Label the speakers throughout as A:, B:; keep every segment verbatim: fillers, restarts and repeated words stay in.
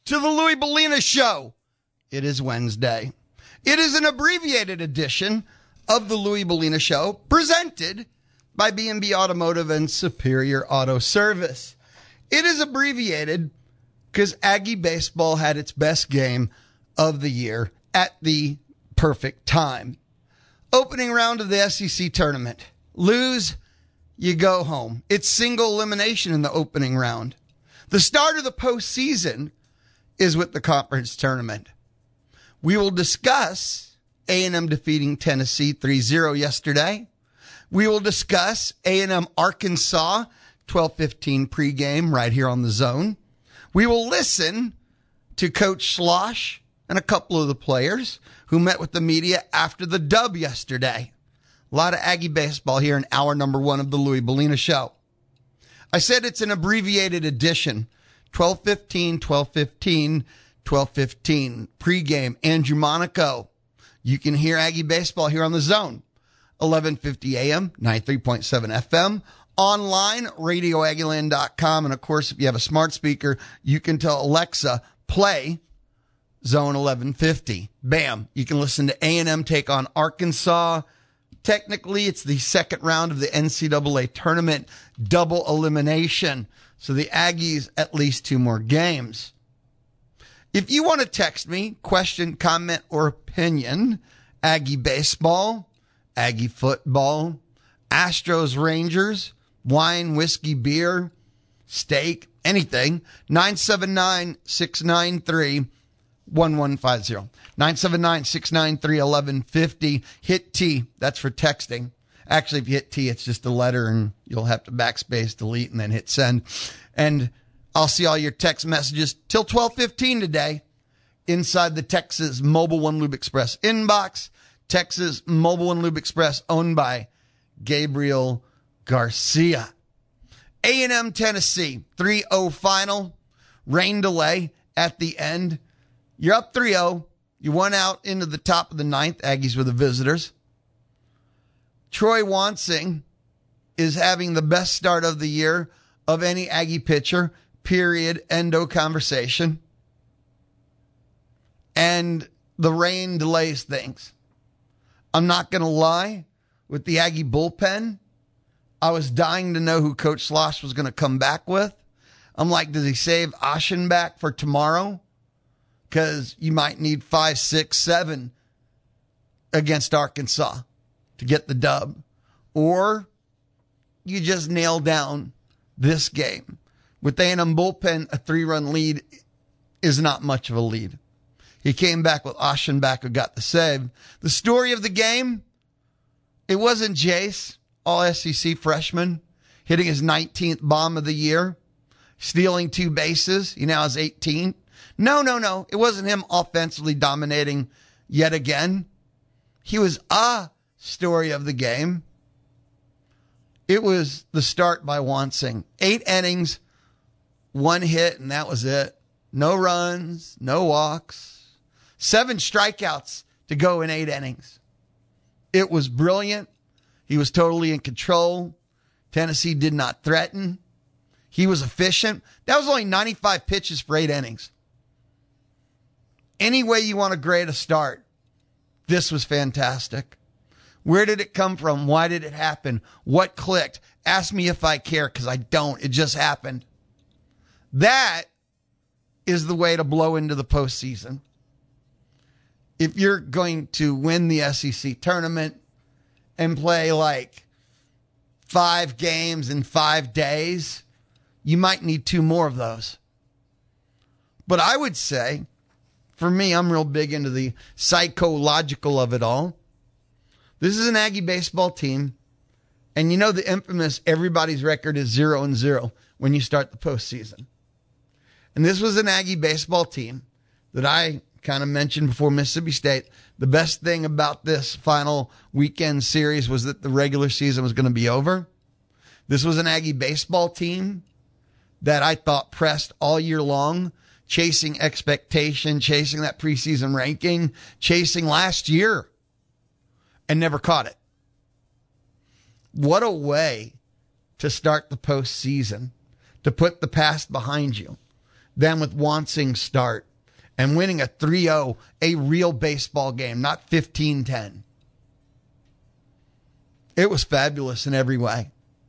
A: to the Louie Bellina Show. It is Wednesday. It is an abbreviated edition of the Louie Bellina Show, presented by B and B Automotive and Superior Auto Service. It is abbreviated because Aggie baseball had its best game of the year at the perfect time. Opening round of the S E C tournament. Lose, you go home. It's single elimination in the opening round. The start of the postseason is with the conference tournament. We will discuss A and M defeating Tennessee three zero yesterday. We will discuss A and M Arkansas twelve fifteen pregame right here on the Zone. We will listen to Coach Slosh and a couple of the players who met with the media after the dub yesterday. A lot of Aggie baseball here in hour number one of the Louie Bellina Show. I said it's an abbreviated edition. twelve fifteen, twelve fifteen, twelve fifteen. Pregame, Andrew Monaco. You can hear Aggie baseball here on the Zone. eleven fifty a.m., ninety-three point seven F M. Online, radio aggie land dot com. And, of course, if you have a smart speaker, you can tell Alexa, play Zone eleven fifty. Bam. You can listen to A and M take on Arkansas. Technically, it's the second round of the N C double A tournament, double elimination. So the Aggies, at least two more games. If you want to text me, question, comment, or opinion, Aggie baseball, Aggie football, Astros, Rangers, wine, whiskey, beer, steak, anything, nine seven nine, six nine three, one one five zero. nine seven nine, six nine three, one one five zero. Hit T. That's for texting. Actually, if you hit T, it's just a letter and you'll have to backspace, delete, and then hit send. And I'll see all your text messages till twelve fifteen today inside the Texas Mobile One Lube Express inbox. Texas Mobile One Lube Express, owned by Gabriel Garcia. A and M Tennessee, three oh final. Rain delay at the end. You're up three oh. You won out into the top of the ninth. Aggies were the visitors. Troy Wansing is having the best start of the year of any Aggie pitcher, period, endo conversation. And the rain delays things. I'm not going to lie, with the Aggie bullpen, I was dying to know who Coach Slosh was going to come back with. I'm like, does he save Aschenbach for tomorrow? Because you might need five, six, seven against Arkansas to get the dub. Or you just nail down this game. With the A and M bullpen, a three-run lead is not much of a lead. He came back with Aschenbach, who got the save. The story of the game, it wasn't Jace, all S E C freshman, hitting his nineteenth bomb of the year, stealing two bases. He now has eighteen. No, no, no. It wasn't him offensively dominating yet again. He was a story of the game. It was the start by Wansing. Eight innings, one hit, and that was it. No runs, no walks. Seven strikeouts to go in eight innings. It was brilliant. He was totally in control. Tennessee did not threaten. He was efficient. That was only ninety-five pitches for eight innings. Any way you want to grade a start, this was fantastic. Where did it come from? Why did it happen? What clicked? Ask me if I care, because I don't. It just happened. That is the way to blow into the postseason. If you're going to win the S E C tournament and play like five games in five days, you might need two more of those. But I would say, for me, I'm real big into the psychological of it all. This is an Aggie baseball team. And you know the infamous everybody's record is zero and zero when you start the postseason. And this was an Aggie baseball team that I kind of mentioned before Mississippi State. The best thing about this final weekend series was that the regular season was going to be over. This was an Aggie baseball team that I thought pressed all year long, chasing expectation, chasing that preseason ranking, chasing last year, and never caught it. What a way to start the postseason, to put the past behind you. than with Wansing's start and winning a three oh, a real baseball game, not fifteen ten. It was fabulous in every way.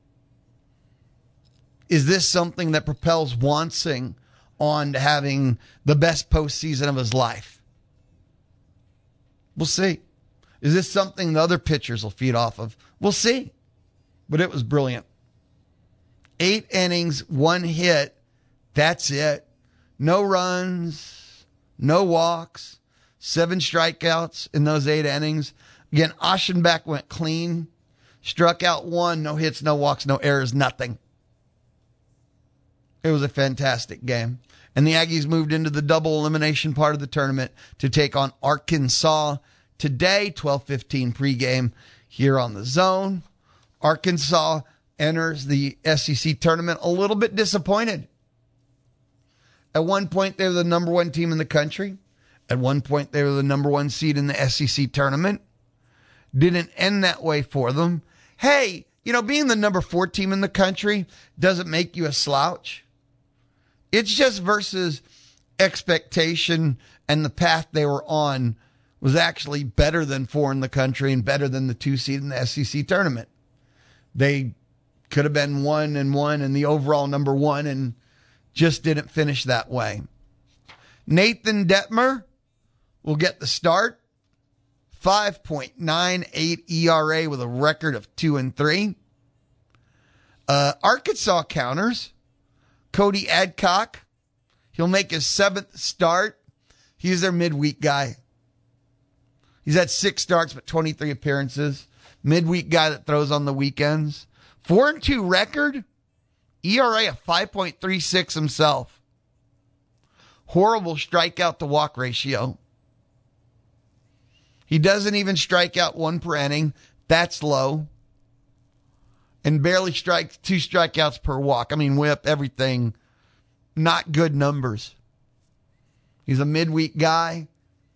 A: Is this something that propels Wansing on to having the best postseason of his life? We'll see. Is this something the other pitchers will feed off of? We'll see. But it was brilliant. Eight innings, one hit. That's it. No runs, no walks, seven strikeouts in those eight innings. Again, Aschenbach went clean. Struck out one, no hits, no walks, no errors, nothing. It was a fantastic game. And the Aggies moved into the double elimination part of the tournament to take on Arkansas today, twelve fifteen pregame here on the Zone. Arkansas enters the S E C tournament a little bit disappointed. At one point, they were the number one team in the country. At one point, they were the number one seed in the S E C tournament. Didn't end that way for them. Hey, you know, being the number four team in the country doesn't make you a slouch. It's just versus expectation, and the path they were on was actually better than four in the country and better than the two seed in the S E C tournament. They could have been one and one and the overall number one and just didn't finish that way. Nathan Detmer will get the start. five point nine eight E R A with a record of two and three. Uh, Arkansas counters. Cody Adcock. He'll make his seventh start. He's their midweek guy. He's had six starts but twenty-three appearances. Midweek guy that throws on the weekends. Four and two record. E R A of five point three six himself. Horrible strikeout to walk ratio. He doesn't even strike out one per inning. That's low. And barely strikes two strikeouts per walk. I mean, whip, everything. Not good numbers. He's a midweek guy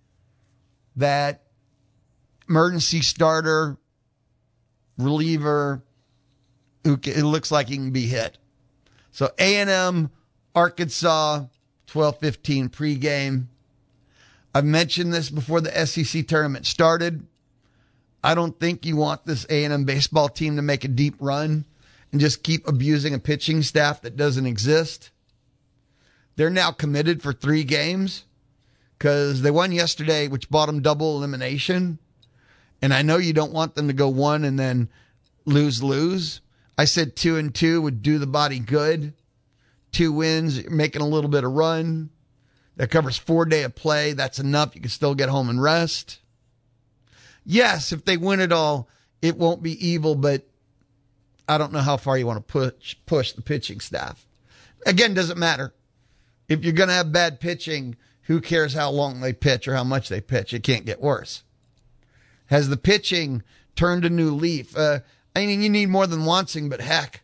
A: that emergency starter, reliever, who it looks like he can be hit. So A and M, Arkansas, twelve fifteen pregame. I've mentioned this before the S E C tournament started. I don't think you want this A and M baseball team to make a deep run and just keep abusing a pitching staff that doesn't exist. They're now committed for three games because they won yesterday, which bought them double elimination. And I know you don't want them to go one and then lose, lose. I said two and two would do the body good. Two wins, you're making a little bit of run. That covers four day of play. That's enough. You can still get home and rest. Yes, if they win it all, it won't be evil, but I don't know how far you want to push push the pitching staff. Again, doesn't matter. If you're going to have bad pitching, who cares how long they pitch or how much they pitch? It can't get worse. Has the pitching turned a new leaf? Uh, I mean, you need more than Wansing, but heck,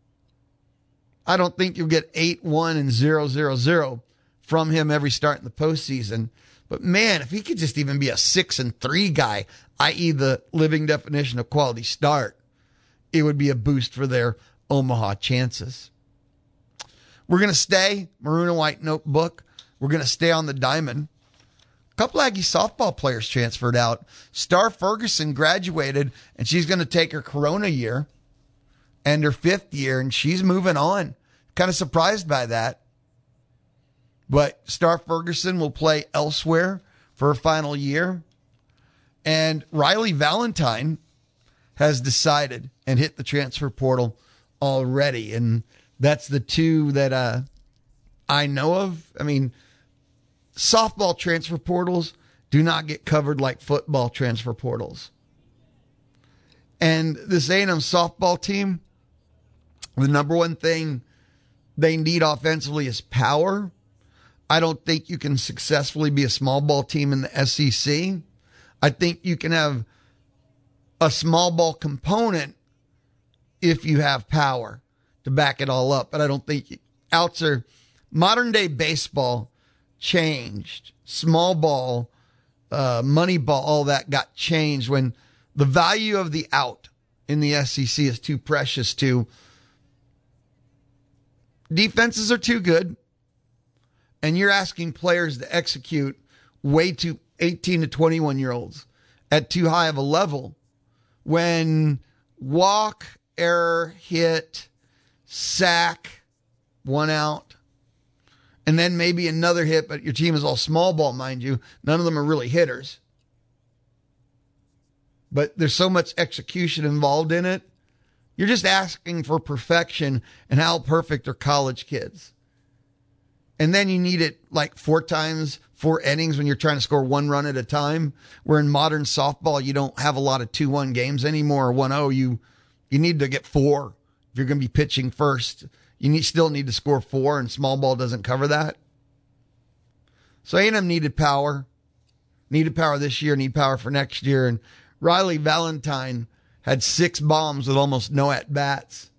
A: I don't think you'll get eight one and zero zero zero from him every start in the postseason. But man, if he could just even be a six and three guy, that is the living definition of quality start, it would be a boost for their Omaha chances. We're going to stay maroon and white notebook. We're going to stay on the diamond. A couple Aggie softball players transferred out. Star Ferguson graduated, and she's going to take her Corona year and her fifth year, and she's moving on. Kind of surprised by that. But Star Ferguson will play elsewhere for her final year. And Riley Valentine has decided and hit the transfer portal already. And that's the two that uh, I know of. I mean, softball transfer portals do not get covered like football transfer portals. And this A and M softball team, the number one thing they need offensively is power. I don't think you can successfully be a small ball team in the S E C. I think you can have a small ball component if you have power to back it all up. But I don't think you, outs are modern day baseball changed. Small ball, uh, money ball, all that got changed when the value of the out in the S E C is too precious to defenses are too good. and you're asking players to execute way too eighteen to twenty-one year olds at too high of a level when walk, error, hit, sack, one out, and then maybe another hit, but your team is all small ball, mind you. None of them are really hitters. But there's so much execution involved in it. You're just asking for perfection, and how perfect are college kids? And then you need it like four times, four innings when you're trying to score one run at a time. Where in modern softball, you don't have a lot of two one games anymore, or one oh. You, you need to get four if you're going to be pitching first. You need, still need to score four, and small ball doesn't cover that. So A and M needed power. Needed power this year, need power for next year. And Riley Valentine had six bombs with almost no at-bats.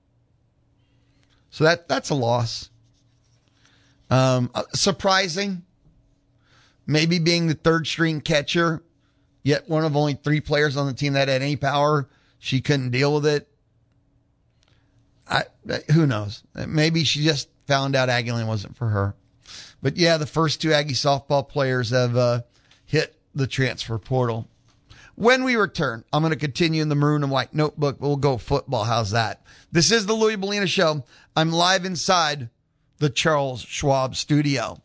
A: So that that's a loss. Um, surprising. Maybe being the third string catcher, yet one of only three players on the team that had any power. She couldn't deal with it. I, who knows? Maybe she just found out Aggieland wasn't for her. But yeah, the first two Aggie softball players have uh, hit the transfer portal. When we return, I'm going to continue in the maroon and white notebook. We'll go football. How's that? This is the Louie Bellina Show. I'm live inside the Charles Schwab studio.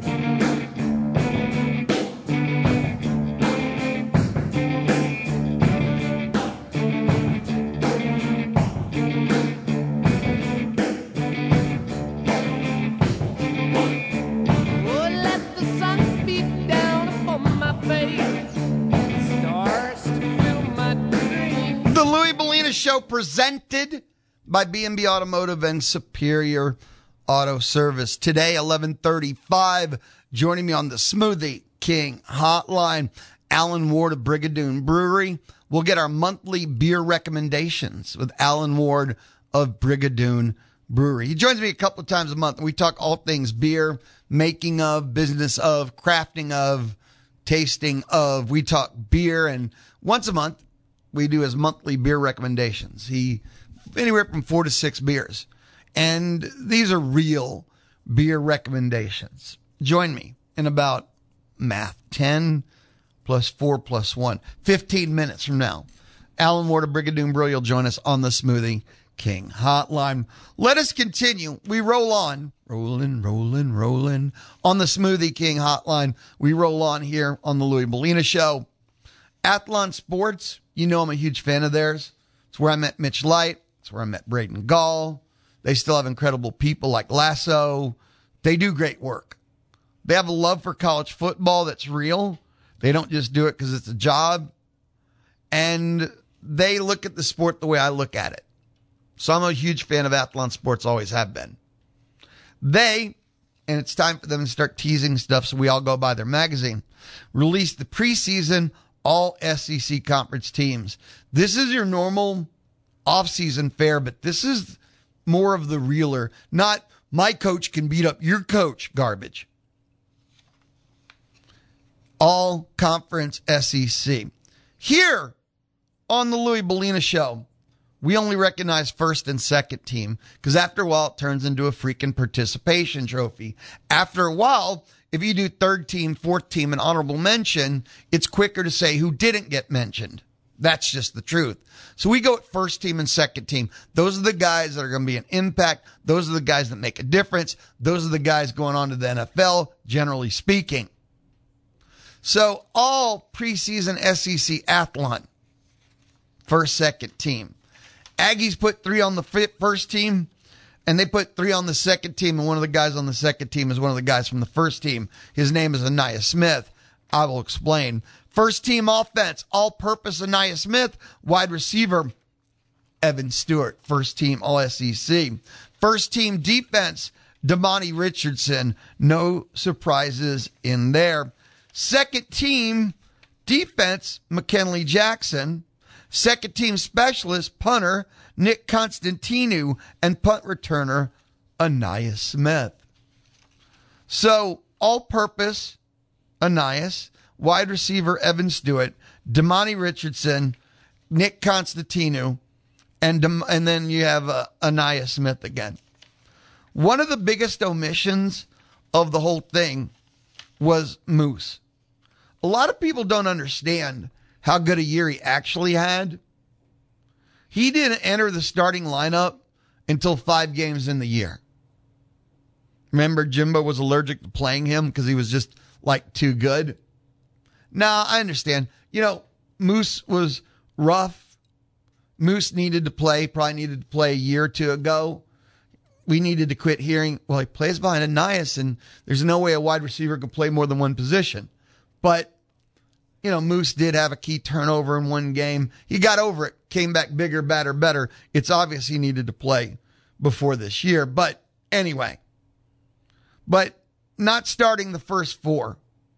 A: Show presented by B and B Automotive and Superior Auto Service. Today, eleven thirty-five, joining me on the Smoothie King hotline, Alan Ward of Brigadoon Brewery. We'll get our monthly beer recommendations with Alan Ward of Brigadoon Brewery. He joins me a couple of times a month, and we talk all things beer, making of, business of, crafting of, tasting of. We talk beer, and once a month, we do his monthly beer recommendations. He, anywhere from four to six beers. And these are real beer recommendations. Join me in about math, ten plus four plus one, fifteen minutes from now. Alan Ward of Brigadoon Brewery will join us on the Smoothie King hotline. Let us continue. We roll on, rolling, rolling, rolling on the Smoothie King hotline. We roll on here on the Louie Bellina Show. Athlon Sports, you know I'm a huge fan of theirs. It's where I met Mitch Light. It's where I met Braden Gall. They still have incredible people like Lasso. They do great work. They have a love for college football that's real. They don't just do it because it's a job. And they look at the sport the way I look at it. So I'm a huge fan of Athlon Sports, always have been. They, and it's time for them to start teasing stuff so we all go buy their magazine, released the preseason all S E C conference teams. This is your normal off-season fare, but this is more of the realer, not my coach can beat up your coach garbage. All conference S E C. Here on the Louie Bellina Show, we only recognize first and second team because after a while it turns into a freaking participation trophy. After a while, if you do third team, fourth team, and honorable mention, it's quicker to say who didn't get mentioned. That's just the truth. So we go at first team and second team. Those are the guys that are going to be an impact. Those are the guys that make a difference. Those are the guys going on to the N F L, generally speaking. So all preseason S E C Athlon, first, second team. Aggies put three on the first team. And they put three on the second team, and one of the guys on the second team is one of the guys from the first team. His name is Aniyah Smith. I will explain. First team offense, all-purpose Aniyah Smith. Wide receiver, Evan Stewart. First team all S E C. First team defense, Damani Richardson. No surprises in there. Second team defense, McKinley Jackson. Second team specialist, punter, Nick Constantinu, and punt returner, Aniyah Smith. So, all-purpose, Aniyah, wide receiver, Evan Stewart, Damani Richardson, Nick Constantinu, and and then you have uh, Aniyah Smith again. One of the biggest omissions of the whole thing was Moose. A lot of people don't understand how good a year he actually had. He didn't enter the starting lineup until five games in the year. Remember, Jimbo was allergic to playing him because he was just like too good. Now, I understand. You know, Moose was rough. Moose needed to play, probably needed to play a year or two ago. We needed to quit hearing, well, he plays behind Ainias, and there's no way a wide receiver could play more than one position. But, you know, Moose did have a key turnover in one game. He got over it, came back bigger, better, better. It's obvious he needed to play before this year. But anyway, but not starting the first four.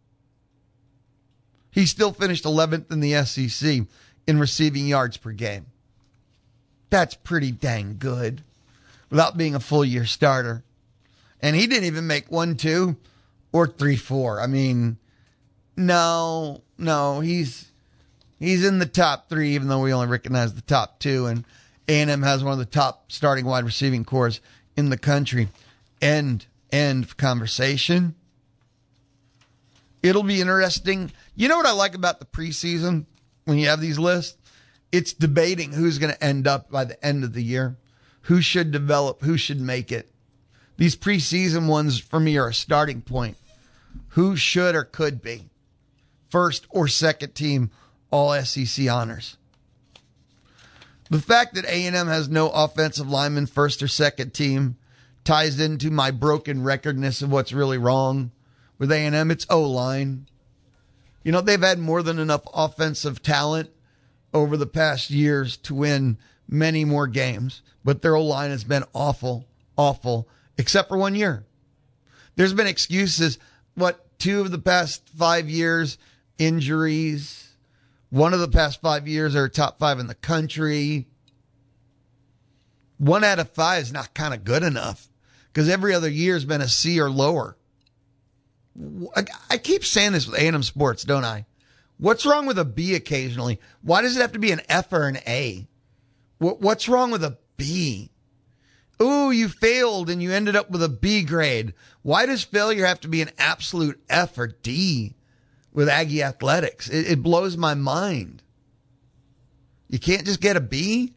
A: He still finished eleventh in the S E C in receiving yards per game. That's pretty dang good without being a full year starter. And he didn't even make one, two, or three, four. I mean, no, no, he's he's in the top three, even though we only recognize the top two. And A and M has one of the top starting wide receiving corps in the country. End, end of conversation. It'll be interesting. You know what I like about the preseason when you have these lists? It's debating who's going to end up by the end of the year. Who should develop? Who should make it? These preseason ones, for me, are a starting point. Who should or could be first or second team all S E C honors? The fact that A and M has no offensive lineman first or second team ties into my broken recordness of what's really wrong with A and M. It's O-line. You know, they've had more than enough offensive talent over the past years to win many more games, but their O-line has been awful, awful, except for one year. There's been excuses. What, two of the past five years, injuries. One of the past five years are top five in the country. One out of five is not kind of good enough because every other year has been a C or lower. I, I keep saying this with A and M sports, don't I? What's wrong with a B occasionally? Why does it have to be an F or an A? What, what's wrong with a B? Ooh, you failed and you ended up with a B grade. Why does failure have to be an absolute F or D with Aggie athletics? It, it blows my mind. You can't just get a B?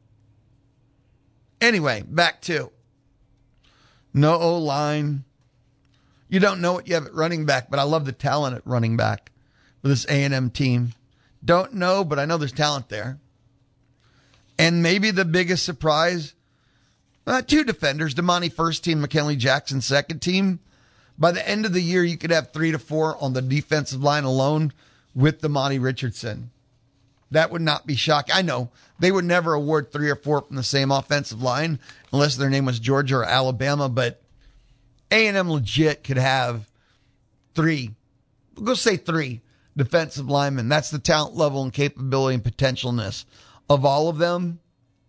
A: Anyway, back to no O-line. You don't know what you have at running back, but I love the talent at running back for this A and M team. Don't know, but I know there's talent there. And maybe the biggest surprise, uh, two defenders, Damani first team, McKinley Jackson second team. By the end of the year, you could have three to four on the defensive line alone with Damani Richardson. That would not be shocking. I know they would never award three or four from the same offensive line unless their name was Georgia or Alabama, but A and M legit could have three, we'll go say three defensive linemen. That's the talent level and capability and potentialness of all of them.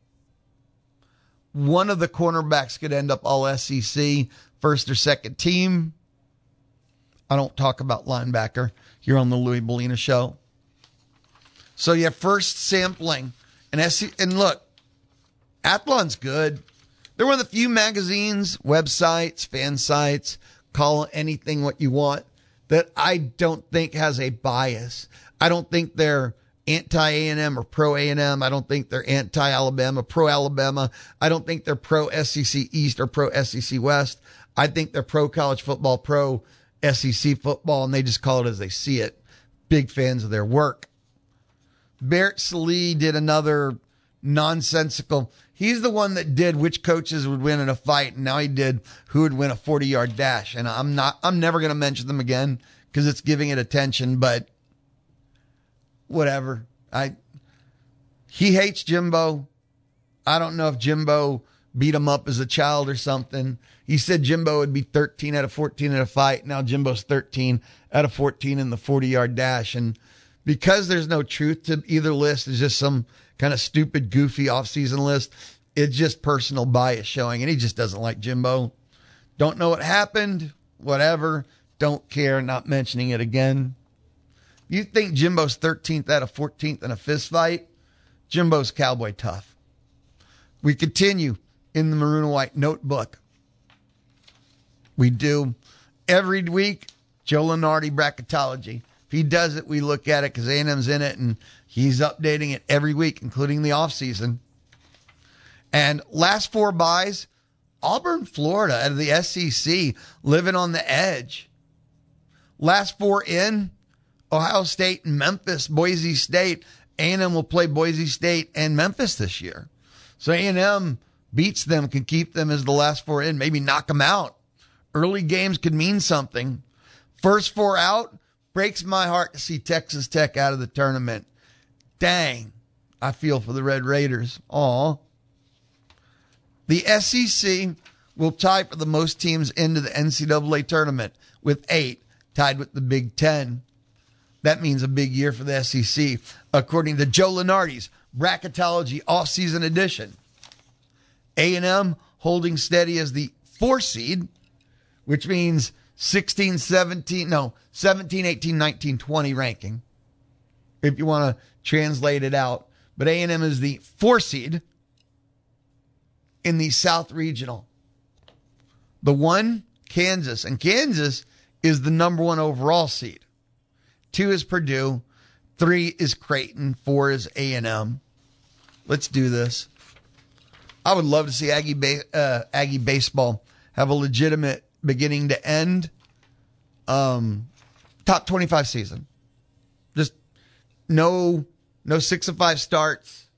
A: One of the cornerbacks could end up all S E C, first or second team. I don't talk about linebacker here on the Louis Bellina Show. So you have first sampling. And, S E C, and look, Athlon's good. They're one of the few magazines, websites, fan sites, call anything what you want, that I don't think has a bias. I don't think they're anti-A and M or pro-A and M. I don't think they're anti-Alabama, pro-Alabama. I don't think they're pro-S E C East or pro-S E C West. I think they're pro-college football, pro-S E C football, and they just call it as they see it. Big fans of their work. Barrett Sallee did another nonsensical. He's the one that did which coaches would win in a fight, and now he did who would win a forty-yard dash. And I'm not, I'm never going to mention them again because it's giving it attention, but whatever. I, he hates Jimbo. I don't know if Jimbo beat him up as a child or something. He said Jimbo would be thirteen out of fourteen in a fight. Now Jimbo's thirteen out of fourteen in the forty-yard dash. And because there's no truth to either list, it's just some kind of stupid, goofy offseason list. It's just personal bias showing, and he just doesn't like Jimbo. Don't know what happened, whatever. Don't care, not mentioning it again. You think Jimbo's thirteenth out of fourteenth in a fist fight? Jimbo's cowboy tough. We continue in the maroon and white notebook. We do. every week, Joe Lunardi bracketology. If he does it, we look at it because A and M's in it, and he's updating it every week, including the offseason. And last four buys, Auburn, Florida, out of the S E C, living on the edge. Last four in, Ohio State and Memphis, Boise State. A and M will play Boise State and Memphis this year. So A and M beats them, can keep them as the last four in, maybe knock them out. Early games could mean something. First four out, breaks my heart to see Texas Tech out of the tournament. Dang, I feel for the Red Raiders. Aw. The S E C will tie for the most teams into the N C double A tournament with eight, tied with the Big Ten. That means a big year for the S E C, according to Joe Lunardi's Bracketology Offseason Edition. A and M holding steady as the four seed, which means sixteen, seventeen, no, seventeen, eighteen, nineteen, twenty ranking, if you want to translate it out. But A and M is the four seed in the South Regional. The one, Kansas. And Kansas is the number one overall seed. Two is Purdue. Three is Creighton. Four is A and M. Let's do this. I would love to see Aggie, ba- uh, Aggie baseball have a legitimate beginning to end um, top twenty-five season. Just no, no six of five starts.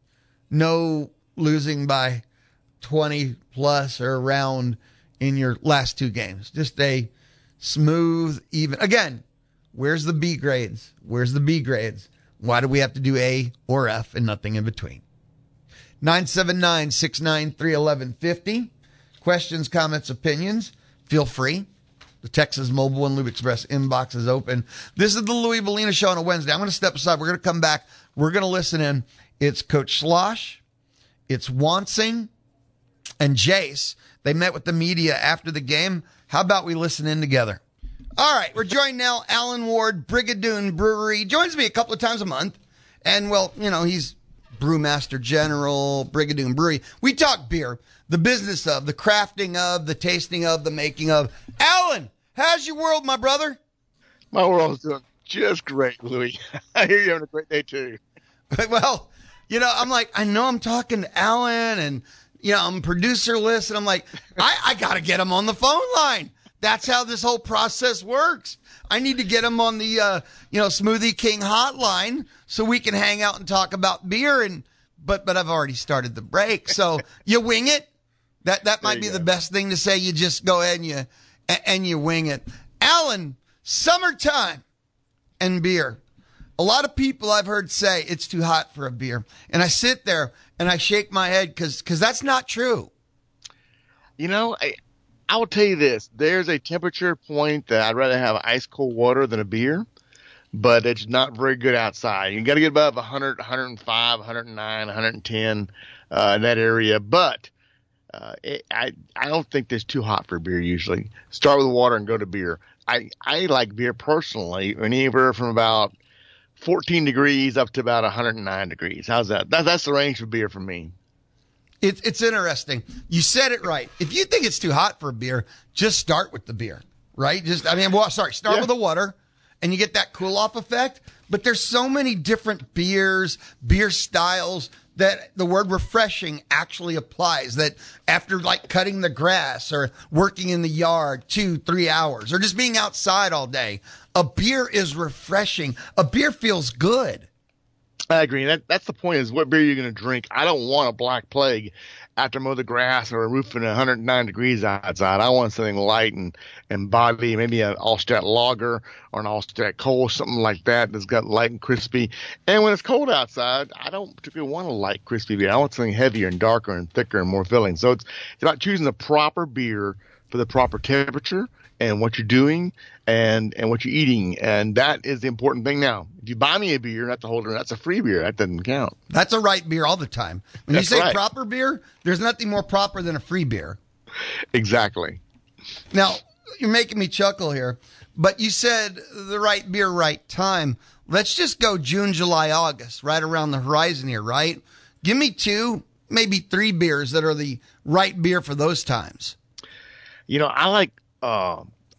A: No losing by twenty plus or around in your last two games. Just a smooth, even. Again, where's the B grades? Where's the B grades? Why do we have to do A or F and nothing in between? nine seven nine, six nine three, one one five zero. Questions, comments, opinions, feel free. The Texas Mobile and Lube Express inbox is open. This is the Louie Bellina Show on a Wednesday. I'm going to step aside. We're going to come back. We're going to listen in. It's Coach Slosh. It's Wansing and Jace. They met with the media after the game. How about we listen in together? All right. We're joined now. Alan Ward, Brigadoon Brewery. He joins me a couple of times a month. And, well, you know, he's Brewmaster General, Brigadoon Brewery. We talk beer, the business of, the crafting of, the tasting of, the making of. Alan, how's your world, my brother?
B: My world's doing just great, Louie. I hear you're having a great day, too.
A: Well, you know, I'm like, I know I'm talking to Alan, and, you know, I'm producer list, and I'm like, I, I got to get him on the phone line. That's how this whole process works. I need to get him on the, uh, you know, Smoothie King hotline so we can hang out and talk about beer. And but but I've already started the break, so you wing it. That that might be go. the best thing to say. You just go ahead and you and you wing it. Alan, summertime and beer. A lot of people I've heard say it's too hot for a beer, and I sit there and I shake my head because because that's not true.
B: You know, I. I will tell you this. There's a temperature point that I'd rather have ice cold water than a beer, but it's not very good outside. You got to get above one hundred, one oh five, one oh nine, one ten uh, in that area. But uh, it, I I don't think that's too hot for beer usually. Start with water and go to beer. I, I like beer personally anywhere from about fourteen degrees up to about one hundred nine degrees. How's that? that that's the range for beer for me.
A: It's it's interesting. You said it right. If you think it's too hot for a beer, just start with the beer, right? Just I mean, well, sorry, start yeah. with the water, and you get that cool off effect. But there's so many different beers, beer styles that the word refreshing actually applies. That after like cutting the grass or working in the yard two, three hours, or just being outside all day, a beer is refreshing. A beer feels good.
B: I agree. That that's the point is what beer you're going to drink. I don't want a Black Plague after mow the grass or a roof in one hundred nine degrees outside. I want something light and, and body, maybe an Allstat lager or an Allstat Cold, something like that that's got light and crispy. And when it's cold outside, I don't particularly want a light, crispy beer. I want something heavier and darker and thicker and more filling. So it's, it's about choosing the proper beer for the proper temperature and what you're doing and, and what you're eating. And that is the important thing now. If you buy me a beer, not the holder, that's a free beer. That doesn't count.
A: That's a right beer all the time. When that's you say right. proper beer, there's nothing more proper than a free beer.
B: Exactly.
A: Now, you're making me chuckle here, but you said the right beer, right time. Let's just go June, July, August, right around the horizon here, right? Give me two, maybe three beers that are the right beer for those times.
B: You know, I like uh,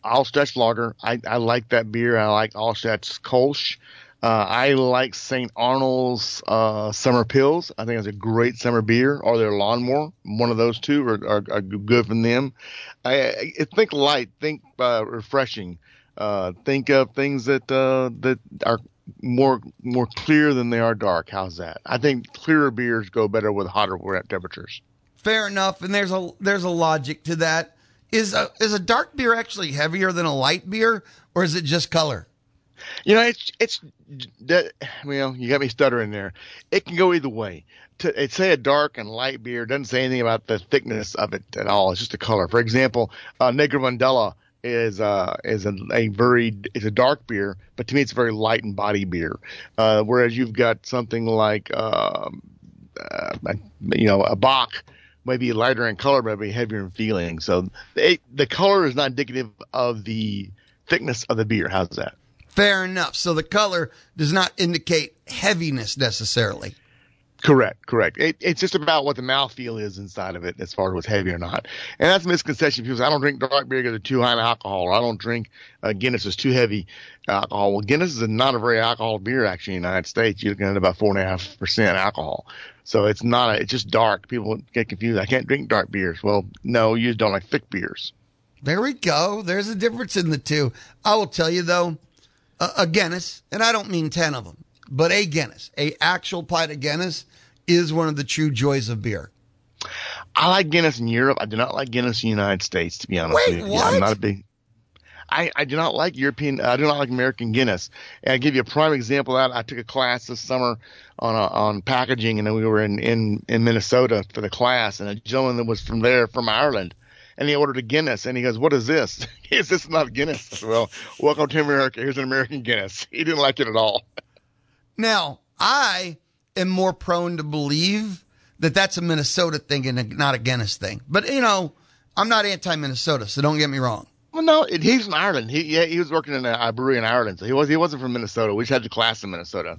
B: Allstedt's lager. I, I like that beer. I like Allstedt's Kolsch. Uh, I like Saint Arnold's uh, Summer Pills. I think it's a great summer beer, or their Lawnmower. One of those two are, are, are good from them. I, I think light, think uh, refreshing. Uh, think of things that uh, that are more more clear than they are dark. How's that? I think clearer beers go better with hotter temperatures.
A: Fair enough, and there's a there's a logic to that. Is a is a dark beer actually heavier than a light beer, or is it just color?
B: You know, it's it's that. Well, you got me stuttering there. It can go either way. To it say a dark and light beer doesn't say anything about the thickness of it at all. It's just a color. For example, uh, Negroni is uh is a, a very it's a dark beer, but to me it's a very light in body beer. Uh, whereas you've got something like um, uh, you know a Bock. Maybe lighter in color, but maybe heavier in feeling. So it, the color is not indicative of the thickness of the beer. How's that?
A: Fair enough. So the color does not indicate heaviness necessarily.
B: Correct, correct. It, it's just about what the mouthfeel is inside of it as far as what's heavy or not. And that's a misconception. People say, I don't drink dark beer because it's too high in alcohol, or I don't drink uh, Guinness, it's too heavy alcohol. Well, Guinness is not a very alcoholic beer, actually, in the United States. You're looking at about four point five percent alcohol. So it's not, a, it's just dark. People get confused. I can't drink dark beers. Well, no, you just don't like thick beers.
A: There we go. There's a difference in the two. I will tell you, though, a, a Guinness, and I don't mean ten of them, but a Guinness, a actual pint of Guinness is one of the true joys of beer.
B: I like Guinness in Europe. I do not like Guinness in the United States, to be honest
A: Wait,
B: with you.
A: what?
B: I'm not a big... I, I do not like European, I do not like American Guinness. And I'll give you a prime example of that. I took a class this summer on a, on packaging, and then we were in, in, in Minnesota for the class, and a gentleman that was from there, from Ireland, and he ordered a Guinness, and he goes, what is this? He says, this is not Guinness. I said, well, welcome to America. Here's an American Guinness. He didn't like it at all.
A: Now, I am more prone to believe that that's a Minnesota thing and not a Guinness thing. But, you know, I'm not anti-Minnesota, so don't get me wrong.
B: Well, no, it, he's from Ireland. He yeah, he was working in a, a brewery in Ireland, so he was he wasn't from Minnesota. We just had the class in Minnesota.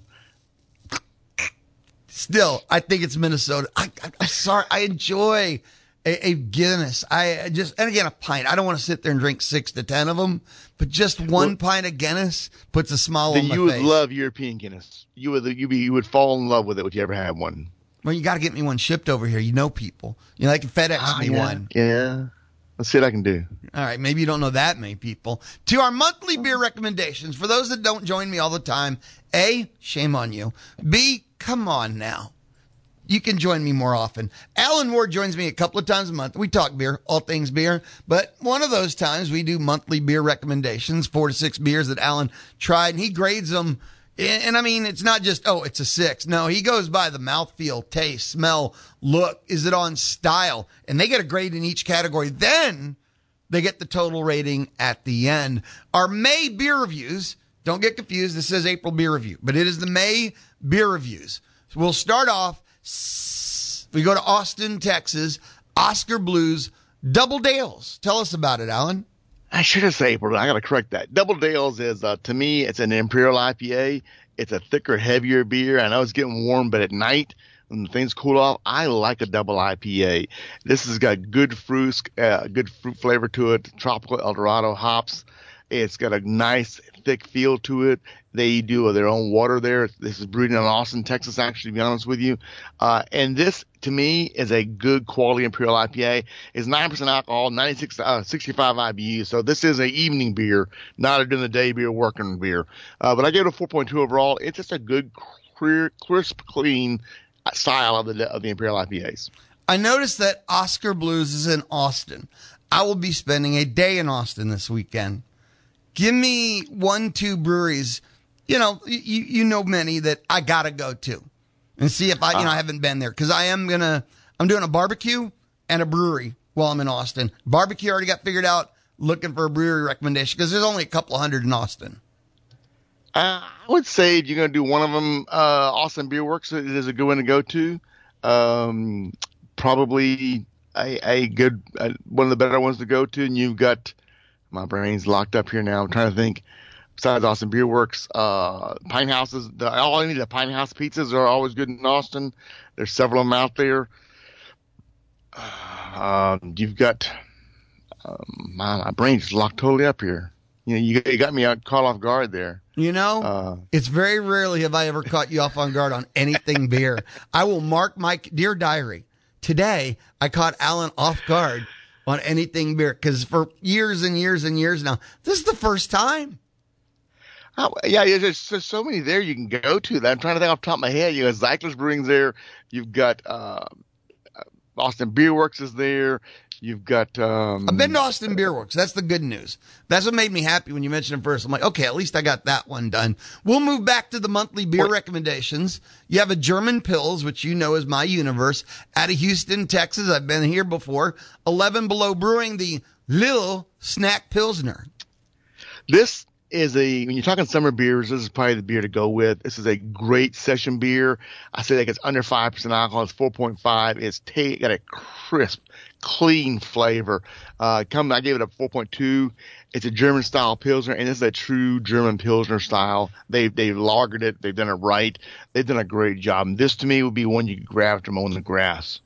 A: Still, I think it's Minnesota. I, I, I'm sorry. I enjoy a, a Guinness. I just and again a pint. I don't want to sit there and drink six to ten of them, but just one well, pint of Guinness puts a smile on my face.
B: Then you would love European Guinness. You would you be you would fall in love with it if you ever had one.
A: Well, you got to get me one shipped over here. You know people. You know, I can FedEx
B: oh,
A: me
B: yeah.
A: one.
B: Yeah. Let's see what I can do.
A: All right. Maybe you don't know that many people. To our monthly beer recommendations. For those that don't join me all the time, A, shame on you. B, come on now. You can join me more often. Alan Ward joins me a couple of times a month. We talk beer, all things beer. But one of those times we do monthly beer recommendations, four to six beers that Alan tried, and he grades them. And, and I mean, it's not just, oh, it's a six. No, he goes by the mouthfeel, taste, smell, look. Is it on style? And they get a grade in each category. Then they get the total rating at the end. Our May beer reviews, don't get confused. This says April beer review, but it is the May beer reviews. So we'll start off. We go to Austin, Texas, Oscar Blues, Double Dales. Tell us about it, Alan.
B: I should have said April. I got to correct that. Double Dales is, uh, to me, it's an Imperial I P A. It's a thicker, heavier beer. I know it's getting warm, but at night when things cool off, I like a double I P A. This has got good fruit, uh, good fruit flavor to it. Tropical El Dorado hops. It's got a nice thick feel to it. They do their own water there. This is brewed in Austin, Texas, actually, to be honest with you. Uh, and this, to me, is a good quality Imperial I P A. It's nine percent alcohol, ninety-six, uh, sixty-five I B U. So this is an evening beer, not a during the day beer, working beer. Uh, but I gave it a four point two overall. It's just a good, clear, crisp, clean style of the, of the Imperial I P As.
A: I noticed that Oscar Blues is in Austin. I will be spending a day in Austin this weekend. Give me one, two breweries. You know, you, you know many that I got to go to and see if I, you know, I haven't been there. Cause I am going to, I'm doing a barbecue and a brewery while I'm in Austin. Barbecue already got figured out, looking for a brewery recommendation because there's only a couple of hundred in Austin.
B: Uh, I would say if you're going to do one of them, uh, Austin Beer Works is a good one to go to. Um, probably a, a good, uh, one of the better ones to go to. And you've got, my brain's locked up here now. I'm trying to think. Besides Austin Beer Works, uh, Pine Houses, the, all I need the Pine House pizzas are always good in Austin. There's several of them out there. Um, you've got, um, my, my brain just locked totally up here. You know, you, you got me caught off guard there.
A: You know,
B: uh,
A: it's very rarely have I ever caught you off on guard on anything beer. I will mark my dear diary. Today, I caught Alan off guard on anything beer because for years and years and years now, this is the first time.
B: Oh, yeah, there's, there's so many there you can go to that I'm trying to think off the top of my head. You got Zeichler's Brewing's there. You've got uh, Austin Beer Works is there. You've got. Um,
A: I've been to Austin Beer Works. That's the good news. That's what made me happy when you mentioned it first. I'm like, okay, at least I got that one done. We'll move back to the monthly beer
B: what?
A: recommendations. You have a German Pils, which you know is my universe, out of Houston, Texas. I've been here before. eleven Below Brewing, the Lil Snack Pilsner.
B: This is a, when you're talking summer beers, this is probably the beer to go with. This is a great session beer. I say like it's under five percent alcohol. It's four point five. It's t- got a crisp, clean flavor. Uh, come, I gave it a four point two. It's a German style Pilsner, and this is a true German Pilsner style. They've, they've lagered it. They've done it right. They've done a great job. And this to me would be one you could grab after mowing the grass.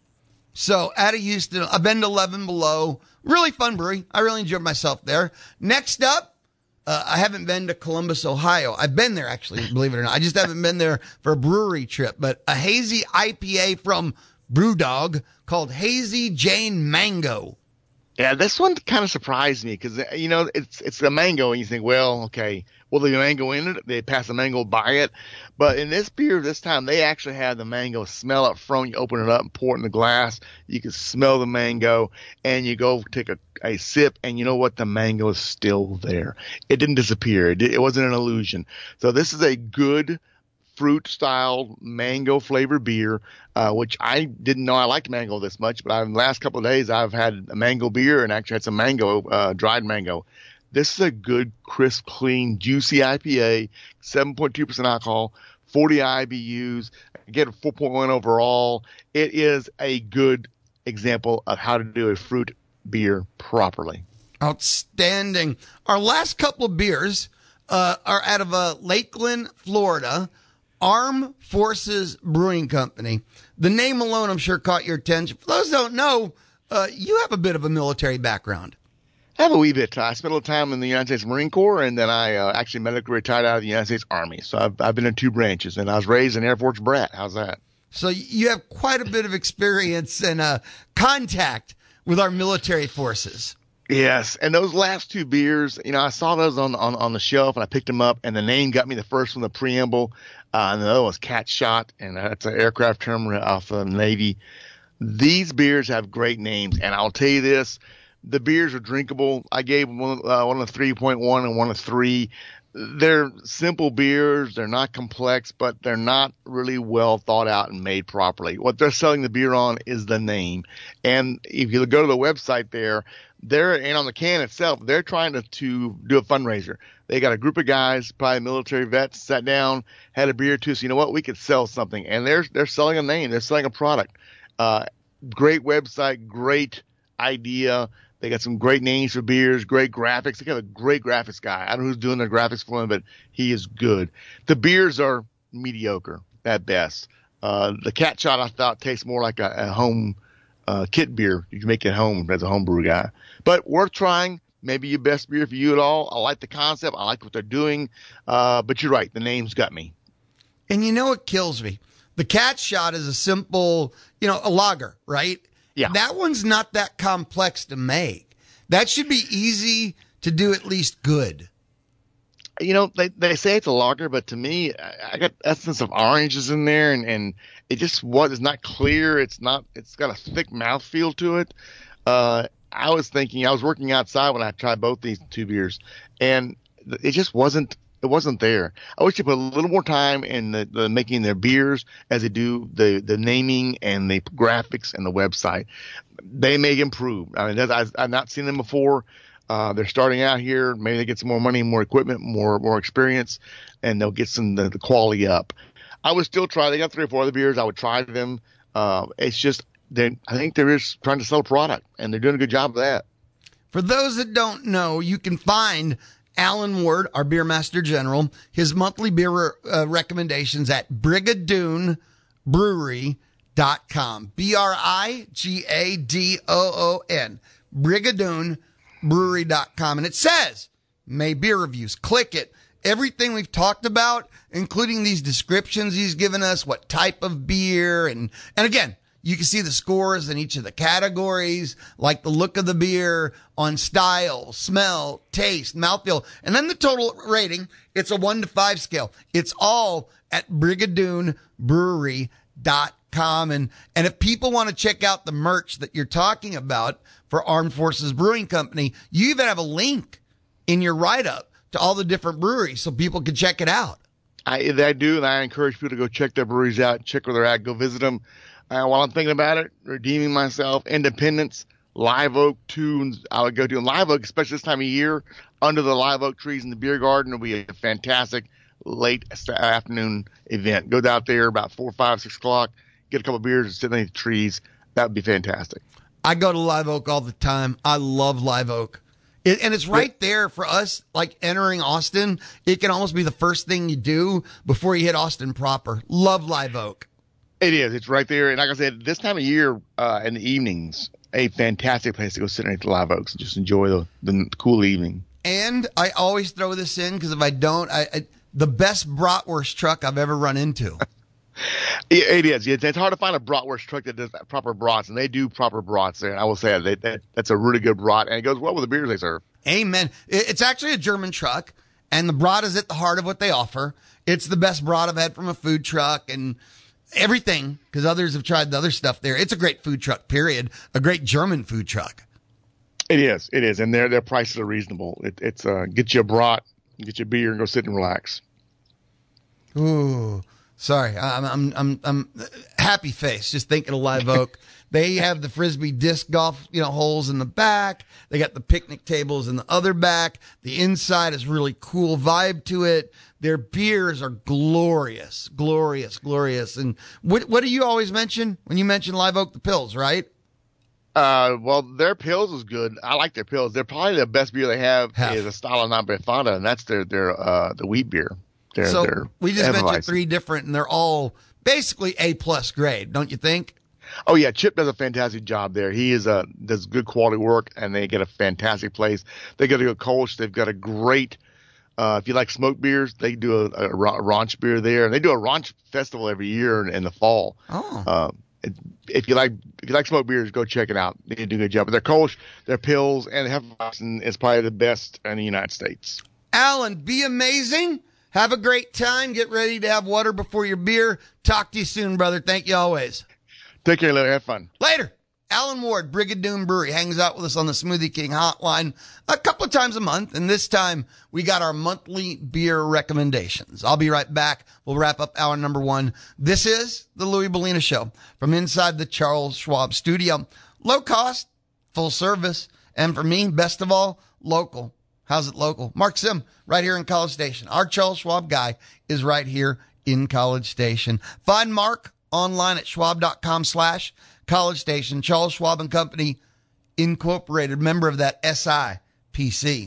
A: So out of Houston, I've been to eleven Below. Really fun brewery. I really enjoyed myself there. Next up, Uh, I haven't been to Columbus, Ohio. I've been there, actually, believe it or not. I just haven't been there for a brewery trip. But a hazy I P A from Brewdog called Hazy Jane Mango.
B: Yeah, this one kind of surprised me because, you know, it's it's a mango, and you think, well, okay, well, the mango in it, they pass the mango by it. But in this beer this time, they actually had the mango smell up front. You open it up and pour it in the glass. You can smell the mango, and you go take a, a sip, and you know what? The mango is still there. It didn't disappear. It, it wasn't an illusion. So this is a good fruit-style mango-flavored beer, uh, which I didn't know I liked mango this much, but in the last couple of days, I've had a mango beer and actually had some mango, uh, dried mango. This is a good, crisp, clean, juicy I P A, seven point two percent alcohol, forty I B Us, get a four point one overall. It is a good example of how to do a fruit beer properly.
A: Outstanding. Our last couple of beers uh, are out of uh, Lakeland, Florida, Armed Forces Brewing Company. The name alone, I'm sure, caught your attention. For those who don't know, uh, you have a bit of a military background.
B: I have a wee bit. I spent a little time in the United States Marine Corps, and then I uh, actually medically retired out of the United States Army. So I've, I've been in two branches, and I was raised an Air Force brat. How's that?
A: So you have quite a bit of experience and uh, contact with our military forces.
B: Yes, and those last two beers, you know, I saw those on on, on the shelf, and I picked them up, and the name got me. The first one, the preamble, uh, and the other one was Cat Shot, and that's an aircraft term off the Navy. These beers have great names, and I'll tell you this. The beers are drinkable. I gave one, uh, one a three point one and one a three. They're simple beers. They're not complex, but they're not really well thought out and made properly. What they're selling the beer on is the name. And if you go to the website there, they're, and on the can itself, they're trying to, to do a fundraiser. They got a group of guys, probably military vets, sat down, had a beer or two. So you know what? We could sell something. And they're, they're selling a name. They're selling a product. Uh, great website, great idea. They got some great names for beers, great graphics. They got a great graphics guy. I don't know who's doing their graphics for them, but he is good. The beers are mediocre at best. Uh, the Cat Shot, I thought, tastes more like a, a home uh, kit beer. You can make it at home as a homebrew guy. But worth trying. Maybe your best beer for you at all. I like the concept. I like what they're doing. Uh, but you're right. The name's got me.
A: And you know what kills me? The Cat Shot is a simple, you know, a lager, right?
B: Yeah.
A: That one's not that complex to make. That should be easy to do, at least good.
B: You know, they they say it's a lager, but to me, I, I got essence of oranges in there, and, and it just was it's not clear. It's not. It's got a thick mouthfeel to it. Uh, I was thinking, I was working outside when I tried both these two beers, and it just wasn't. It wasn't there. I wish they put a little more time in the, the making their beers as they do the, the naming and the graphics and the website. They may improve. I mean, I've, I've not seen them before. Uh, they're starting out here. Maybe they get some more money, more equipment, more more experience, and they'll get some the, the quality up. I would still try. They got three or four other beers. I would try them. Uh, it's just they. I think they're just trying to sell a product, and they're doing a good job of that.
A: For those that don't know, you can find Alan Ward, our Beer Master General, his monthly beer uh, recommendations at brigadoon brewery dot com. B R I G A D O O N. brigadoon brewery dot com. And it says, May Beer Reviews. Click it. Everything we've talked about, including these descriptions he's given us, what type of beer. And, and again, you can see the scores in each of the categories, like the look of the beer on style, smell, taste, mouthfeel, and then the total rating. It's a one to five scale. It's all at brigadoon brewery dot com. And, and if people want to check out the merch that you're talking about for Armed Forces Brewing Company, you even have a link in your write-up to all the different breweries so people can check it out.
B: I, I do, and I encourage people to go check their breweries out, check where they're at, go visit them. Uh, while I'm thinking about it, redeeming myself, Independence, Live Oak tunes, I would go to. And Live Oak, especially this time of year, under the live oak trees in the beer garden, will be a fantastic late afternoon event. Go out there about four, five, six o'clock, get a couple of beers and sit underneath the trees. That would be fantastic.
A: I go to Live Oak all the time. I love Live Oak. It, and it's right there for us, like entering Austin. It can almost be the first thing you do before you hit Austin proper. Love Live Oak.
B: It is. It's right there. And like I said, this time of year uh, in the evenings, a fantastic place to go sit underneath the Live Oaks and just enjoy the, the cool evening.
A: And I always throw this in because if I don't, I, I the best bratwurst truck I've ever run into.
B: It is. It's hard to find a bratwurst truck that does proper brats, and they do proper brats there. And I will say that, that that's a really good brat, and it goes well with the beers they serve.
A: Amen. It's actually a German truck, and the brat is at the heart of what they offer. It's the best brat I've had from a food truck, and everything, because others have tried the other stuff there. It's a great food truck, period. A great German food truck.
B: It is. It is. And their their prices are reasonable. It, it's uh, get you a brat, get you a beer, and go sit and relax.
A: Ooh, sorry. I'm I'm I'm I'm happy face just thinking of Live Oak. They have the Frisbee disc golf, you know, holes in the back. They got the picnic tables in the other back. The inside is really cool vibe to it. Their beers are glorious, glorious, glorious. And what what do you always mention when you mention Live Oak? The pills, right?
B: Uh, well, their pills is good. I like their pills. They're probably the best beer they have
A: Half.
B: is a Stala Nabefada, and that's their their uh the wheat beer. Their,
A: so
B: their
A: we just mentioned
B: Hefeweizen.
A: three different, and they're all basically A plus grade, don't you think?
B: Oh yeah, Chip does a fantastic job there. He is a does good quality work, and they get a fantastic place. They got a good Kolsch. They've got a great. Uh, if you like smoked beers, they do a, a, a Ranch beer there, and they do a Ranch festival every year in, in the fall.
A: Oh.
B: Um, it, if you like if you like smoked beers, go check it out. They do a good job. But their Kolsch, their pills, and Hefeweizen is probably the best in the United States.
A: Alan, be amazing. Have a great time. Get ready to have water before your beer. Talk to you soon, brother. Thank you always.
B: Take care, Larry. Have fun.
A: Later. Alan Ward, Brigadoon Brewery, hangs out with us on the Smoothie King hotline a couple of times a month. And this time we got our monthly beer recommendations. I'll be right back. We'll wrap up hour number one. This is the Louie Bellina Show from inside the Charles Schwab studio. Low cost, full service. And for me, best of all, local. How's it local? Mark Sim, right here in College Station. Our Charles Schwab guy is right here in College Station. Find Mark online at schwab.com slash College Station. Charles Schwab and Company Incorporated, member of that S I P C.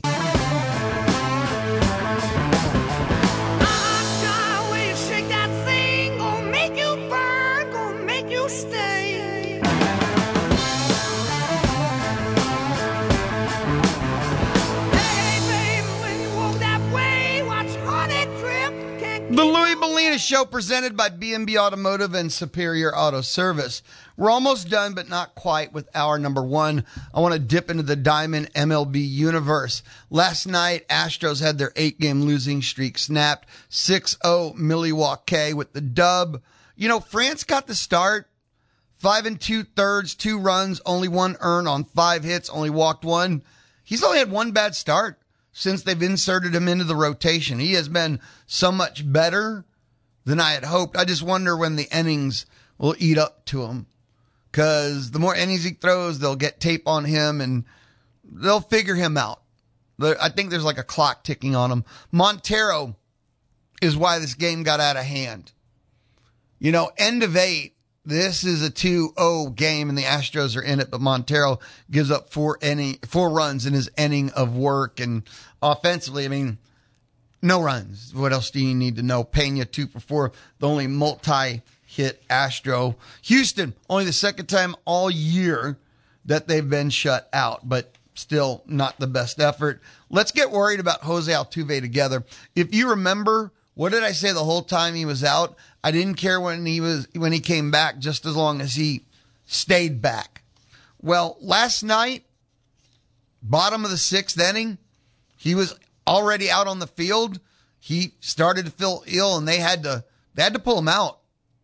A: The Louie Bellina Show presented by B and B Automotive and Superior Auto Service. We're almost done, but not quite with hour number one. I want to dip into the Diamond M L B universe. Last night, Astros had their eight-game losing streak snapped. six oh Milwaukee with the dub. You know, France got the start. Five and two-thirds, two runs, only one earned on five hits, only walked one. He's only had one bad start since they've inserted him into the rotation. He has been so much better than I had hoped. I just wonder when the innings will eat up to him. Because the more innings he throws, they'll get tape on him and they'll figure him out. I think there's like a clock ticking on him. Montero is why this game got out of hand. You know, end of eight. This is a two oh game and the Astros are in it, but Montero gives up four inning, four runs in his inning of work. And offensively, I mean, no runs. What else do you need to know? Pena two for four, the only multi-hit Astro. Houston, only the second time all year that they've been shut out. But still not the best effort. Let's get worried about Jose Altuve together. If you remember, what did I say the whole time he was out? I didn't care when he was when he came back, just as long as he stayed back. Well, last night, bottom of the sixth inning, he was already out on the field. He started to feel ill, and they had to they had to pull him out.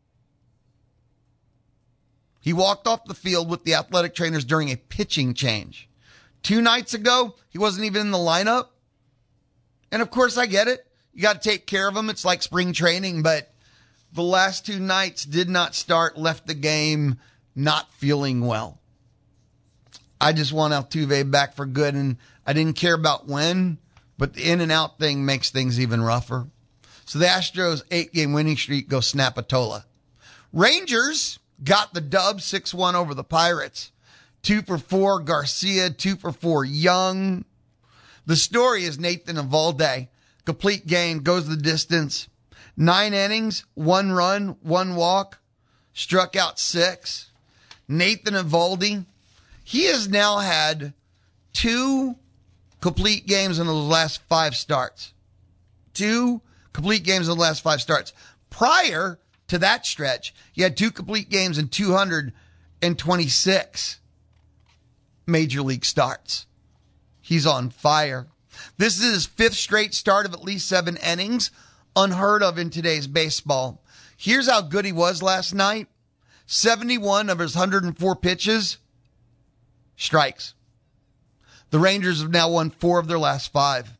A: He walked off the field with the athletic trainers during a pitching change. Two nights ago, he wasn't even in the lineup. And of course, I get it. You got to take care of him. It's like spring training, but the last two nights did not start, left the game not feeling well. I just want Altuve back for good, and I didn't care about when, but the in and out thing makes things even rougher. So the Astros' eight-game winning streak goes Snapatola. Rangers got the dub six one over the Pirates. Two for four, Garcia, two for four, Young. The story is Nathan Eovaldi. Complete game, goes the distance. Nine innings, one run, one walk, struck out six. Nathan Eovaldi, he has now had two complete games in the last five starts. Two complete games in the last five starts. Prior to that stretch, he had two complete games in two hundred twenty-six major league starts. He's on fire. This is his fifth straight start of at least seven innings, unheard of in today's baseball. Here's how good he was last night. seventy-one of his one hundred four pitches, strikes. The Rangers have now won four of their last five.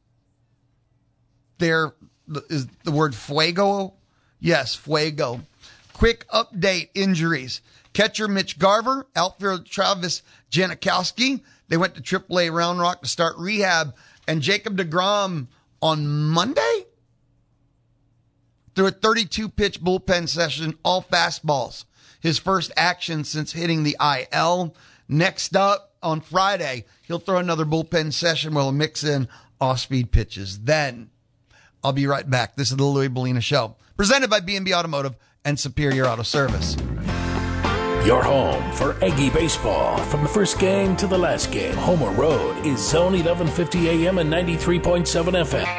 A: There is the word fuego. Yes, fuego. Quick update, injuries. Catcher Mitch Garver, outfielder Travis Janikowski. They went to triple A Round Rock to start rehab. And Jacob deGrom on Monday threw a thirty-two pitch bullpen session, all fastballs. His first action since hitting the I L. Next up on Friday, he'll throw another bullpen session where he'll mix in off-speed pitches. Then I'll be right back. This is the Louis Bellina Show, presented by B and B Automotive and Superior Auto Service.
C: Your home for Aggie baseball. From the first game to the last game, Homer Road is Zone eleven fifty A M and ninety-three point seven F M.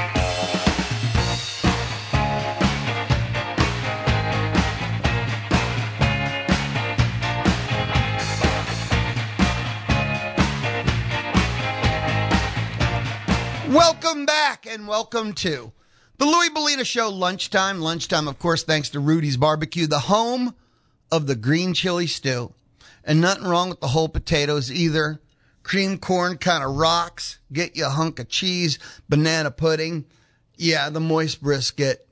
A: Welcome back and welcome to the Louis Bellina Show lunchtime. Lunchtime, of course, thanks to Rudy's Barbecue, the home of the green chili stew. And nothing wrong with the whole potatoes either. Cream corn kind of rocks. Get you a hunk of cheese, banana pudding. Yeah, the moist brisket.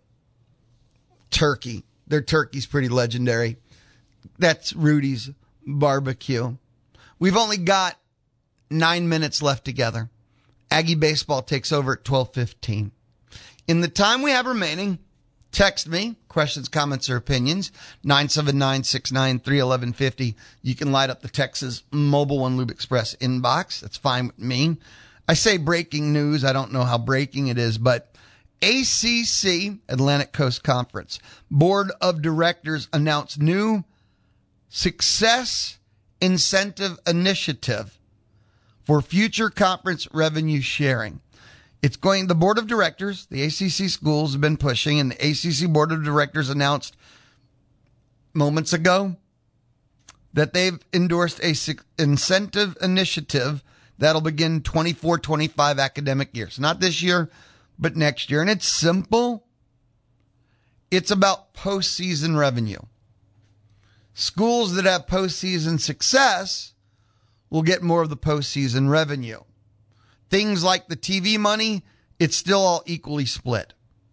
A: Turkey. Their turkey's pretty legendary. That's Rudy's Barbecue. We've only got nine minutes left together. Aggie baseball takes over at twelve fifteen. In the time we have remaining, text me, questions, comments, or opinions, nine seven nine, six nine three, one one five zero. You can light up the Texas Mobile One Lube Express inbox. That's fine with me. I say breaking news. I don't know how breaking it is, but A C C, Atlantic Coast Conference, Board of Directors announced new Success Incentive Initiative for future conference revenue sharing. It's going, the board of directors, the A C C schools have been pushing, and the A C C board of directors announced moments ago that they've endorsed a incentive initiative that'll begin twenty-four twenty-five academic years. Not this year, but next year. And it's simple. It's about postseason revenue. Schools that have postseason success will get more of the postseason revenue. Things like the T V money, it's still all equally split.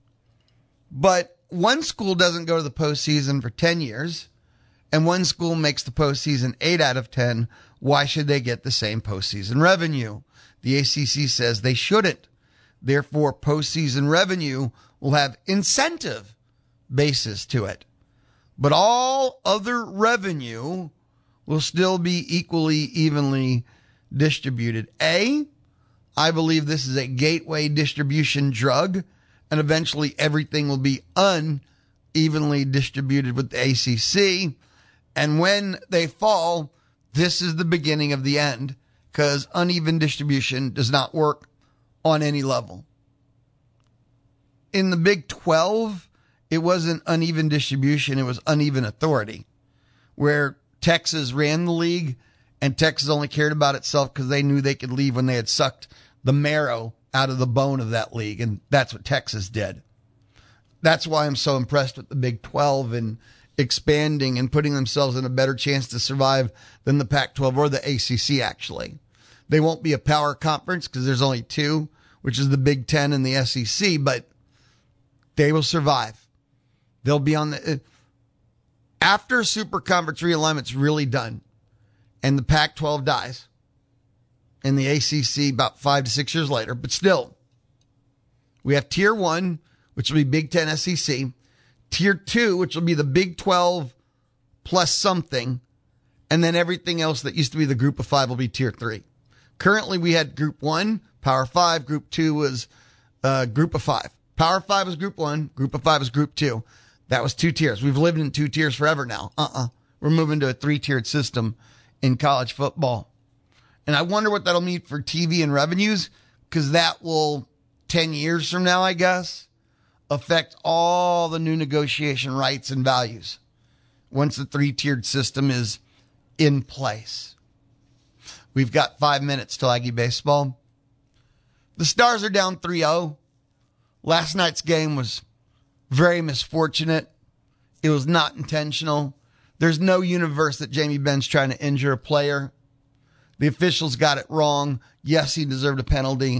A: But one school doesn't go to the postseason for ten years, and one school makes the postseason eight out of ten. Why should they get the same postseason revenue? The A C C says they shouldn't. Therefore, postseason revenue will have incentive basis to it. But all other revenue will still be equally, evenly distributed. A, I believe this is a gateway distribution drug, and eventually everything will be unevenly distributed with the A C C. And when they fall, this is the beginning of the end, because uneven distribution does not work on any level. In the Big twelve, it wasn't uneven distribution, it was uneven authority, where Texas ran the league and Texas only cared about itself because they knew they could leave when they had sucked the marrow out of the bone of that league, and that's what Texas did. That's why I'm so impressed with the Big twelve and expanding and putting themselves in a better chance to survive than the Pac twelve or the A C C, actually. They won't be a power conference because there's only two, which is the Big Ten and the S E C, but they will survive. They'll be on the... After super conference realignment's really done and the Pac twelve dies and the A C C about five to six years later, but still, we have tier one, which will be Big Ten S E C, tier two, which will be the Big twelve plus something, and then everything else that used to be the group of five will be tier three. Currently, we had group one, power five, group two was uh, group of five. Power five was group one, group of five was group two. That was two tiers. We've lived in two tiers forever now. Uh-uh. We're moving to a three-tiered system in college football. And I wonder what that'll mean for T V and revenues, because that will, ten years from now, I guess, affect all the new negotiation rights and values once the three-tiered system is in place. We've got five minutes till Aggie baseball. The Stars are down three oh. Last night's game was very misfortunate. It was not intentional. There's no universe that Jamie Benn's trying to injure a player. The officials got it wrong. Yes, he deserved a penalty,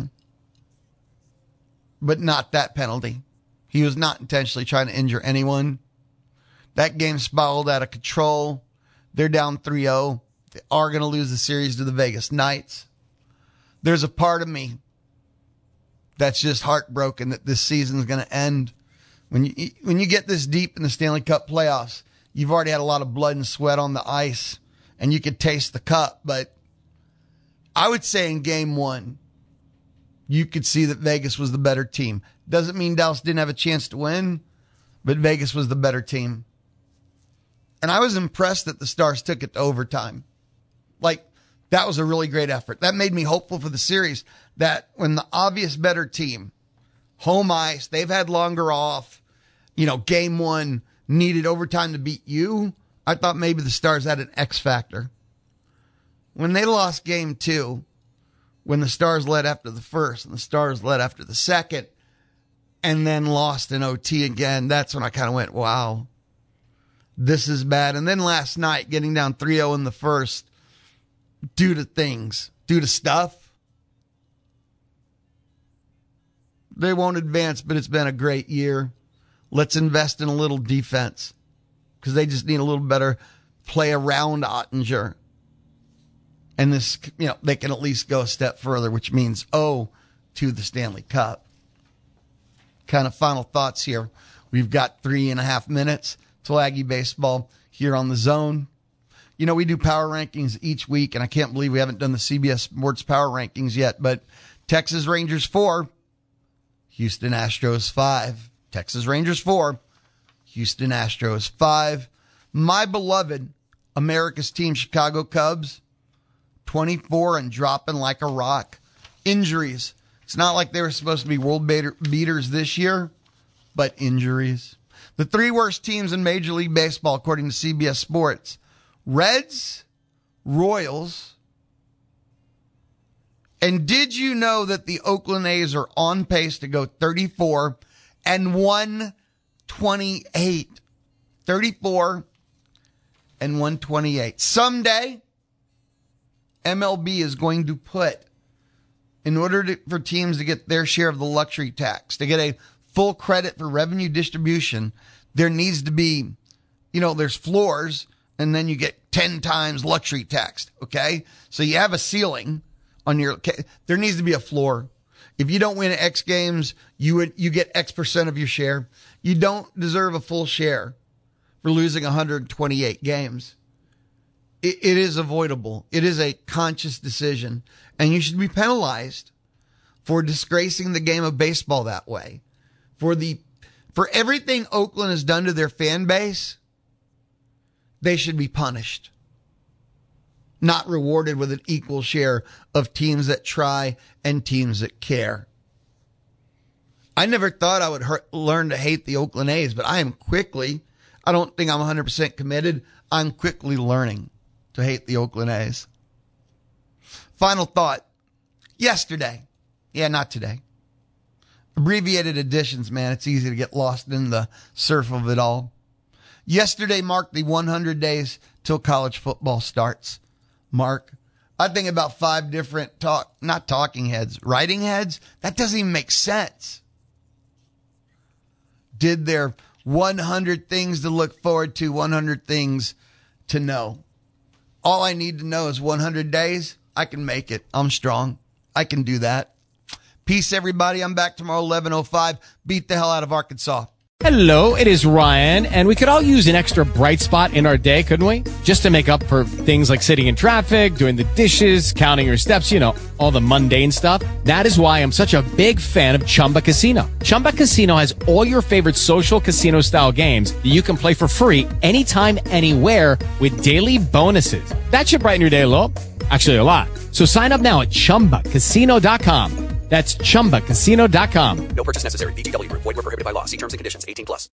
A: but not that penalty. He was not intentionally trying to injure anyone. That game spiraled out of control. They're down three oh. They are going to lose the series to the Vegas Knights. There's a part of me that's just heartbroken that this season is going to end. When you when you get this deep in the Stanley Cup playoffs, you've already had a lot of blood and sweat on the ice, and you could taste the cup. But I would say in game one, you could see that Vegas was the better team. Doesn't mean Dallas didn't have a chance to win, but Vegas was the better team. And I was impressed that the Stars took it to overtime. Like, that was a really great effort. That made me hopeful for the series, that when the obvious better team, home ice, they've had longer off, you know, game one needed overtime to beat you, I thought maybe the Stars had an X factor. When they lost game two, when the Stars led after the first and the Stars led after the second, and then lost in O T again, that's when I kind of went, wow, this is bad. And then last night, getting down three oh in the first, due to things, due to stuff, they won't advance, but it's been a great year. Let's invest in a little defense because they just need a little better play around Ottinger. And this, you know, they can at least go a step further, which means, oh, to the Stanley Cup. Kind of final thoughts here. We've got three and a half minutes till Aggie baseball here on the Zone. You know, we do power rankings each week, and I can't believe we haven't done the C B S Sports power rankings yet, but Texas Rangers four, Houston Astros five. Texas Rangers four, Houston Astros five. My beloved America's team, Chicago Cubs, twenty-four and dropping like a rock. Injuries. It's not like they were supposed to be world beaters this year, but injuries. The three worst teams in Major League Baseball, according to C B S Sports: Reds, Royals, and did you know that the Oakland A's are on pace to go thirty-four and one twenty-eight? thirty-four and one twenty-eight. Someday, M L B is going to put, in order to, for teams to get their share of the luxury tax, to get a full credit for revenue distribution, there needs to be, you know, there's floors, and then you get ten times luxury taxed, okay? So you have a ceiling on your, there needs to be a floor. If you don't win X games, you would, you get X percent of your share. You don't deserve a full share for losing one hundred twenty-eight games. It, it is avoidable. It is a conscious decision, and you should be penalized for disgracing the game of baseball that way. For the, for everything Oakland has done to their fan base, they should be punished. not rewarded with an equal share of teams that try and teams that care. I never thought I would hurt, learn to hate the Oakland A's, but I am quickly, I don't think I'm one hundred percent committed. I'm quickly learning to hate the Oakland A's. Final thought. Yesterday. Yeah, not today. Abbreviated editions, man. It's easy to get lost in the surf of it all. Yesterday marked the one hundred days till college football starts. Mark, I think about five different talk, not talking heads, writing heads. That doesn't even make sense. Did their one hundred things to look forward to, one hundred things to know. All I need to know is one hundred days. I can make it. I'm strong. I can do that. Peace, everybody. I'm back tomorrow, eleven oh five. Beat the hell out of Arkansas.
D: Hello, it is Ryan, and we could all use an extra bright spot in our day, couldn't we? Just to make up for things like sitting in traffic, doing the dishes, counting your steps, you know, all the mundane stuff. That is why I'm such a big fan of Chumba Casino. Chumba Casino has all your favorite social casino-style games that you can play for free anytime, anywhere with daily bonuses. That should brighten your day a little. Actually, a lot. So sign up now at chumba casino dot com. That's chumba casino dot com.
E: No purchase necessary. V G W Group. Void where prohibited by law. See terms and conditions. eighteen plus.